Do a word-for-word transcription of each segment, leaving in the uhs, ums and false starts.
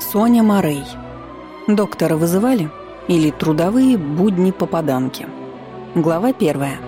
Соня Морей. Доктора вызывали? Или трудовые будни попаданки? Глава первая.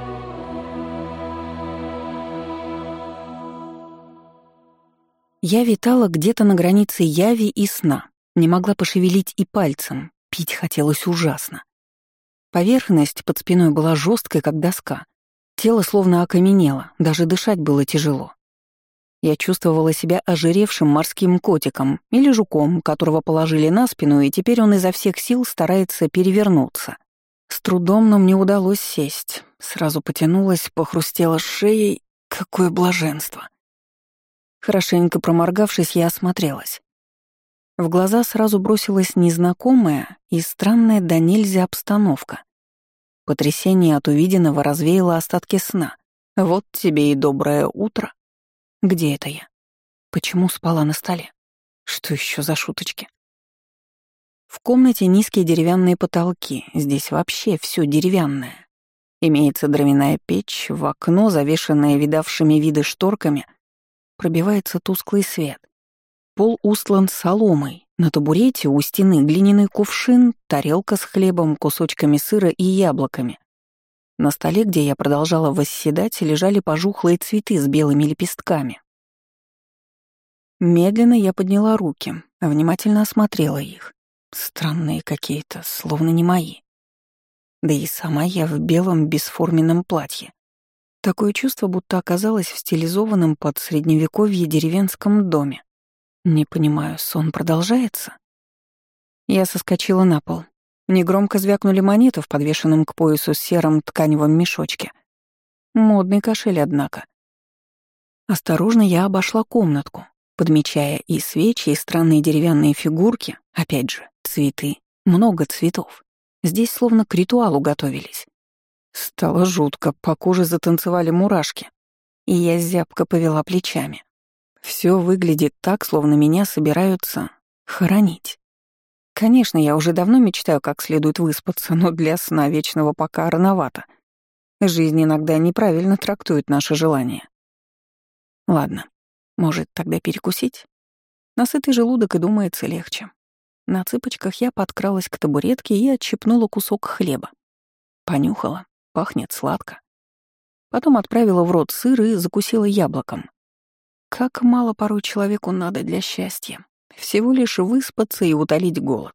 Я витала где-то на границе яви и сна. Не могла пошевелить и пальцем. Пить хотелось ужасно. Поверхность под спиной была жесткой, как доска. Тело словно окаменело, даже дышать было тяжело. Я чувствовала себя ожиревшим морским котиком или жуком, которого положили на спину, и теперь он изо всех сил старается перевернуться. С трудом, но мне удалось сесть. Сразу потянулась, похрустела шеей. Какое блаженство! Хорошенько проморгавшись, я осмотрелась. В глаза сразу бросилась незнакомая и странная до нельзя обстановка. Потрясение от увиденного развеяло остатки сна. Вот тебе и доброе утро. Где это я? Почему спала на столе? Что еще за шуточки? В комнате низкие деревянные потолки. Здесь вообще все деревянное. Имеется дровяная печь, в окно, завешенное видавшими виды шторками, пробивается тусклый свет. Пол устлан соломой. На табурете у стены глиняный кувшин, тарелка с хлебом, кусочками сыра и яблоками. На столе, где я продолжала восседать, лежали пожухлые цветы с белыми лепестками. Медленно я подняла руки, внимательно осмотрела их. Странные какие-то, словно не мои. Да и сама я в белом бесформенном платье. Такое чувство, будто оказалась в стилизованном под средневековье деревенском доме. Не понимаю, сон продолжается? Я соскочила на пол. Негромко звякнули монеты в подвешенном к поясу сером тканевом мешочке. Модный кошель, однако. Осторожно я обошла комнатку, подмечая и свечи, и странные деревянные фигурки, опять же, цветы, много цветов. Здесь словно к ритуалу готовились. Стало жутко, по коже затанцевали мурашки, и я зябко повела плечами. Все выглядит так, словно меня собираются хоронить. Конечно, я уже давно мечтаю, как следует выспаться, но для сна вечного пока рановато. Жизнь иногда неправильно трактует наши желания. Ладно, может, тогда перекусить? На сытый желудок и думается легче. На цыпочках я подкралась к табуретке и отщипнула кусок хлеба. Понюхала, пахнет сладко. Потом отправила в рот сыр и закусила яблоком. Как мало порой человеку надо для счастья. Всего лишь выспаться и утолить голод.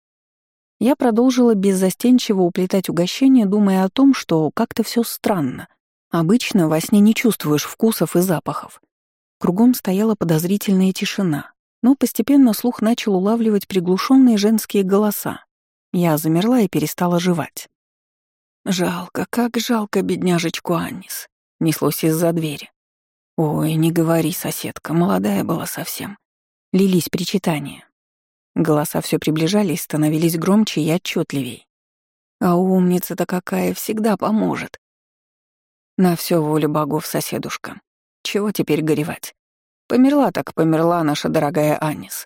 Я продолжила беззастенчиво уплетать угощение, думая о том, что как-то все странно. Обычно во сне не чувствуешь вкусов и запахов. Кругом стояла подозрительная тишина, но постепенно слух начал улавливать приглушенные женские голоса. Я замерла и перестала жевать. «Жалко, как жалко бедняжечку Аннис», — неслось из-за двери. «Ой, не говори, соседка, молодая была совсем». Лились причитания. Голоса все приближались, становились громче и отчетливей. А умница-то какая, всегда поможет. На все волю богов, соседушка. Чего теперь горевать? Померла так померла наша дорогая Аннис.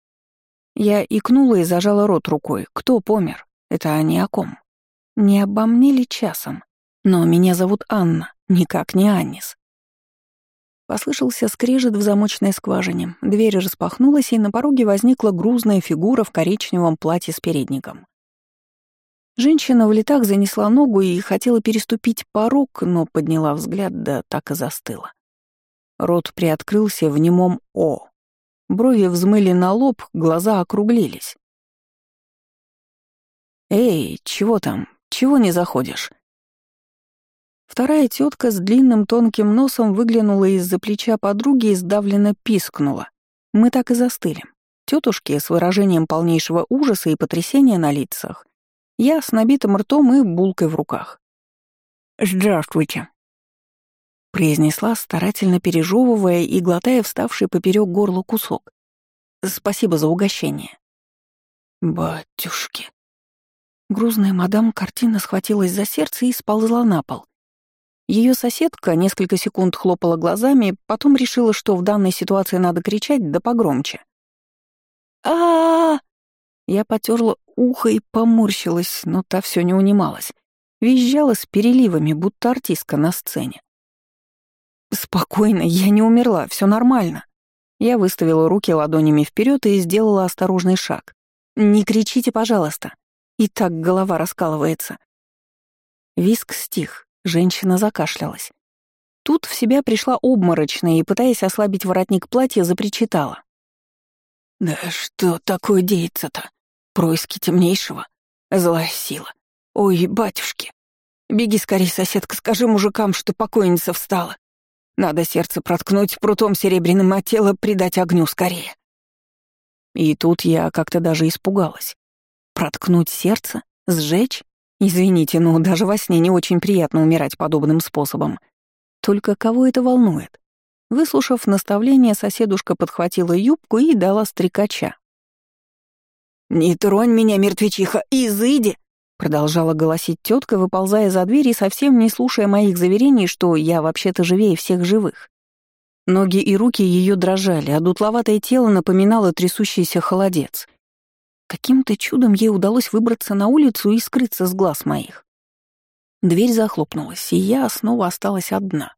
Я икнула и зажала рот рукой. Кто помер? Это они о ком? Не обо мне ли часом? Но меня зовут Анна, никак не Аннис. Послышался скрежет в замочной скважине, дверь распахнулась, и на пороге возникла грузная фигура в коричневом платье с передником. Женщина в летах занесла ногу и хотела переступить порог, но подняла взгляд, да так и застыла. Рот приоткрылся в немом «О». Брови взмыли на лоб, глаза округлились. «Эй, чего там? Чего не заходишь?» Вторая тетка с длинным тонким носом выглянула из-за плеча подруги и сдавленно пискнула. Мы так и застыли. Тетушки с выражением полнейшего ужаса и потрясения на лицах. Я с набитым ртом и булкой в руках. «Здравствуйте», — произнесла, старательно пережевывая и глотая вставший поперек горла кусок. «Спасибо за угощение». «Батюшки». Грузная мадам картинно схватилась за сердце и сползла на пол. Ее соседка несколько секунд хлопала глазами, потом решила, что в данной ситуации надо кричать, да погромче. а, -а, -а Я потерла ухо и поморщилась, но та все не унималась. Визжала с переливами, будто артистка на сцене. «Спокойно, я не умерла, все нормально». Я выставила руки ладонями вперед и сделала осторожный шаг. «Не кричите, пожалуйста. И так голова раскалывается». Виск стих, женщина закашлялась. Тут в себя пришла обморочная и, пытаясь ослабить воротник платья, запричитала. «Да что такое деется-то? Происки темнейшего? Злая сила. Ой, батюшки! Беги скорей, соседка, скажи мужикам, что покойница встала. Надо сердце проткнуть прутом серебряным, а тело придать огню скорее». И тут я как-то даже испугалась. Проткнуть сердце? Сжечь? Извините, но даже во сне не очень приятно умирать подобным способом. Только кого это волнует? Выслушав наставление, соседушка подхватила юбку и дала стрекача. «Не тронь меня, мертвечиха, изыди!» Продолжала голосить тетка, выползая за дверь и совсем не слушая моих заверений, что я вообще-то живее всех живых. Ноги и руки ее дрожали, а дутловатое тело напоминало трясущийся холодец. Каким-то чудом ей удалось выбраться на улицу и скрыться с глаз моих. Дверь захлопнулась, и я снова осталась одна.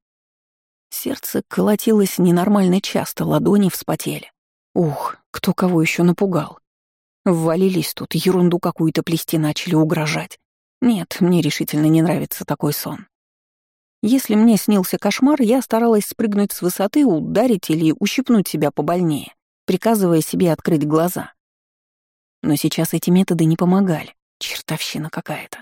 Сердце колотилось ненормально часто, ладони вспотели. Ух, кто кого еще напугал. Ввалились тут, ерунду какую-то плести начали, угрожать. Нет, мне решительно не нравится такой сон. Если мне снился кошмар, я старалась спрыгнуть с высоты, ударить или ущипнуть себя побольнее, приказывая себе открыть глаза. Но сейчас эти методы не помогали. Чертовщина какая-то.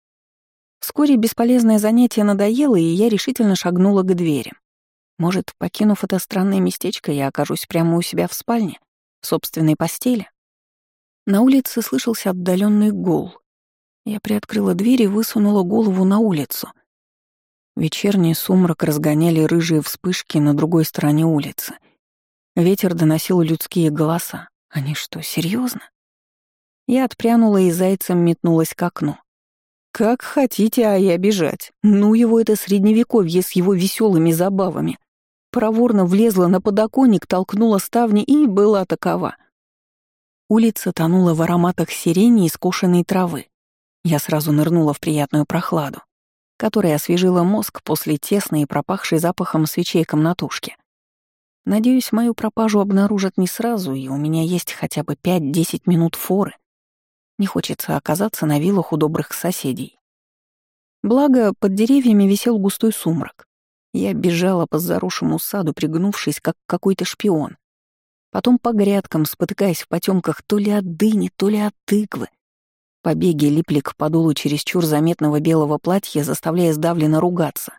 Вскоре бесполезное занятие надоело, и я решительно шагнула к двери. Может, покинув это странное местечко, я окажусь прямо у себя в спальне, в собственной постели? На улице слышался отдаленный гул. Я приоткрыла дверь и высунула голову на улицу. Вечерний сумрак разгоняли рыжие вспышки на другой стороне улицы. Ветер доносил людские голоса. Они что, серьезно? Я отпрянула и зайцем метнулась к окну. Как хотите, а я бежать. Ну его это средневековье с его веселыми забавами. Проворно влезла на подоконник, толкнула ставни и была такова. Улица тонула в ароматах сирени и скошенной травы. Я сразу нырнула в приятную прохладу, которая освежила мозг после тесной и пропахшей запахом свечей комнатушки. Надеюсь, мою пропажу обнаружат не сразу, и у меня есть хотя бы пять-десять минут форы. Не хочется оказаться на виллах у добрых соседей. Благо, под деревьями висел густой сумрак. Я бежала по заросшему саду, пригнувшись, как какой-то шпион. Потом по грядкам, спотыкаясь в потемках то ли от дыни, то ли от тыквы. Побеги липли к подолу чересчур заметного белого платья, заставляя сдавленно ругаться.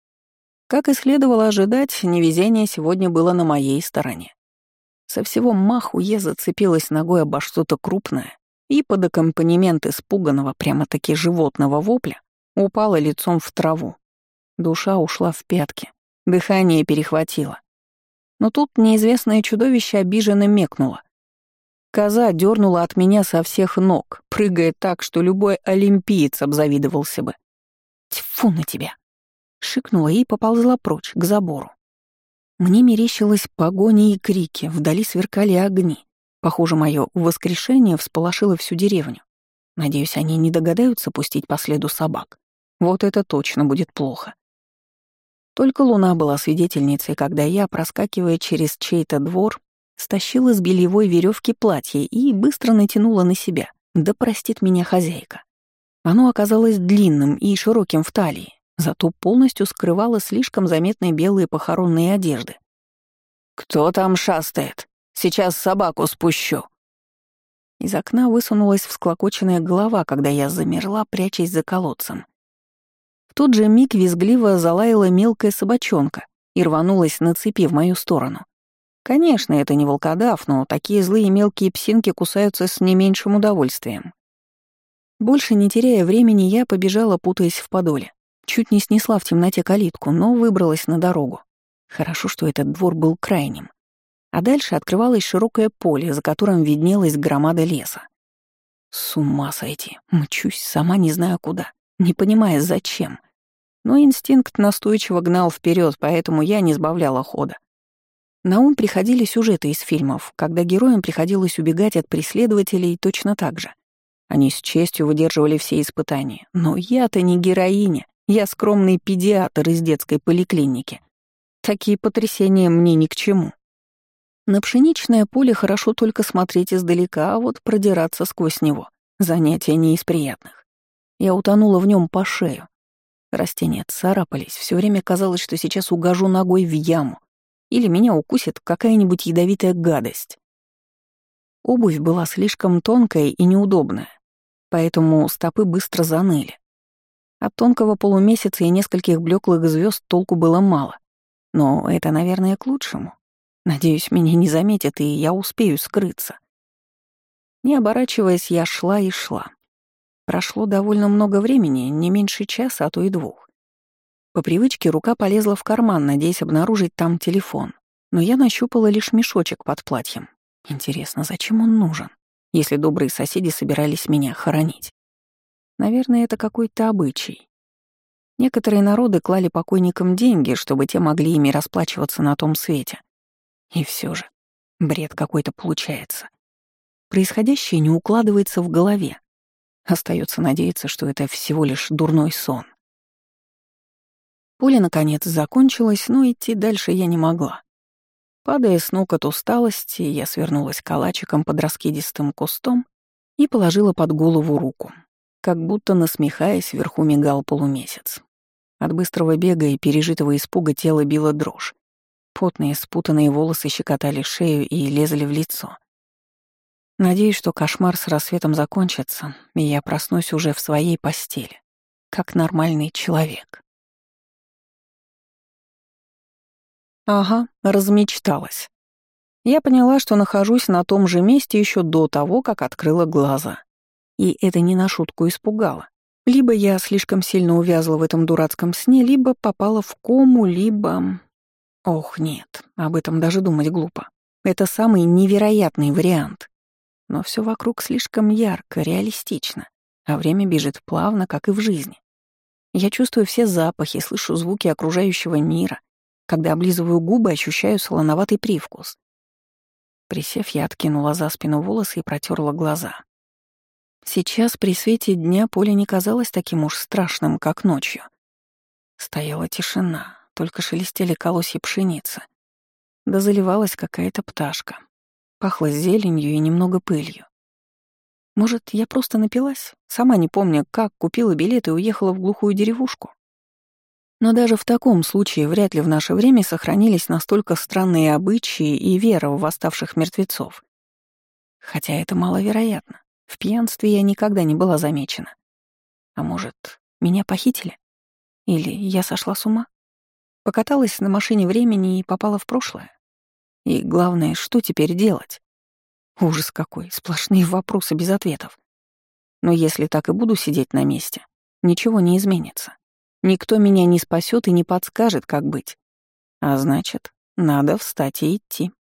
Как и следовало ожидать, невезение сегодня было на моей стороне. Со всего маху я зацепилась ногой обо что-то крупное и под аккомпанемент испуганного, прямо-таки животного вопля, упала лицом в траву. Душа ушла в пятки, дыхание перехватило. Но тут неизвестное чудовище обиженно мекнуло. Коза дернула от меня со всех ног, прыгая так, что любой олимпиец обзавидовался бы. «Тьфу на тебя!» Шикнула и поползла прочь, к забору. Мне мерещилась погоня и крики, вдали сверкали огни. Похоже, мое воскрешение всполошило всю деревню. Надеюсь, они не догадаются пустить по следу собак. Вот это точно будет плохо. Только луна была свидетельницей, когда я, проскакивая через чей-то двор, стащила с бельевой веревки платье и быстро натянула на себя. Да простит меня хозяйка. Оно оказалось длинным и широким в талии, зато полностью скрывало слишком заметные белые похоронные одежды. «Кто там шастает? Сейчас собаку спущу!» Из окна высунулась всклокоченная голова, когда я замерла, прячась за колодцем. В тот же миг визгливо залаяла мелкая собачонка и рванулась на цепи в мою сторону. Конечно, это не волкодав, но такие злые мелкие псинки кусаются с не меньшим удовольствием. Больше не теряя времени, я побежала, путаясь в подоле. Чуть не снесла в темноте калитку, но выбралась на дорогу. Хорошо, что этот двор был крайним. А дальше открывалось широкое поле, за которым виднелась громада леса. С ума сойти, мчусь, сама не знаю куда, не понимая, зачем. Но инстинкт настойчиво гнал вперед, поэтому я не сбавляла хода. На ум приходили сюжеты из фильмов, когда героям приходилось убегать от преследователей точно так же. Они с честью выдерживали все испытания. Но я-то не героиня, я скромный педиатр из детской поликлиники. Такие потрясения мне ни к чему. На пшеничное поле хорошо только смотреть издалека, а вот продираться сквозь него — занятие не из приятных. Я утонула в нем по шею. Растения царапались, все время казалось, что сейчас угожу ногой в яму, или меня укусит какая-нибудь ядовитая гадость. Обувь была слишком тонкая и неудобная, поэтому стопы быстро заныли. От тонкого полумесяца и нескольких блеклых звезд толку было мало. Но это, наверное, к лучшему. Надеюсь, меня не заметят, и я успею скрыться. Не оборачиваясь, я шла и шла. Прошло довольно много времени, не меньше часа, а то и двух. По привычке рука полезла в карман, надеясь обнаружить там телефон. Но я нащупала лишь мешочек под платьем. Интересно, зачем он нужен, если добрые соседи собирались меня хоронить? Наверное, это какой-то обычай. Некоторые народы клали покойникам деньги, чтобы те могли ими расплачиваться на том свете. И все же, бред какой-то получается. Происходящее не укладывается в голове. Остается надеяться, что это всего лишь дурной сон. Поле, наконец, закончилось, но идти дальше я не могла. Падая с ног от усталости, я свернулась калачиком под раскидистым кустом и положила под голову руку. Как будто насмехаясь, вверху мигал полумесяц. От быстрого бега и пережитого испуга тело било дрожь. Потные спутанные волосы щекотали шею и лезли в лицо. Надеюсь, что кошмар с рассветом закончится, и я проснусь уже в своей постели, как нормальный человек. Ага, размечталась. Я поняла, что нахожусь на том же месте еще до того, как открыла глаза. И это не на шутку испугало. Либо я слишком сильно увязла в этом дурацком сне, либо попала в кому, либо... Ох, нет, об этом даже думать глупо. Это самый невероятный вариант. Но все вокруг слишком ярко, реалистично, а время бежит плавно, как и в жизни. Я чувствую все запахи, слышу звуки окружающего мира. Когда облизываю губы, ощущаю солоноватый привкус. Присев, я откинула за спину волосы и протерла глаза. Сейчас при свете дня поле не казалось таким уж страшным, как ночью. Стояла тишина, только шелестели колосья пшеницы. Да заливалась какая-то пташка. Пахло зеленью и немного пылью. Может, я просто напилась? Сама не помню, как купила билет и уехала в глухую деревушку. Но даже в таком случае вряд ли в наше время сохранились настолько странные обычаи и вера в восставших мертвецов. Хотя это маловероятно. В пьянстве я никогда не была замечена. А может, меня похитили? Или я сошла с ума? Покаталась на машине времени и попала в прошлое? И главное, что теперь делать? Ужас какой, сплошные вопросы без ответов. Но если так и буду сидеть на месте, ничего не изменится. Никто меня не спасет и не подскажет, как быть. А значит, надо встать и идти.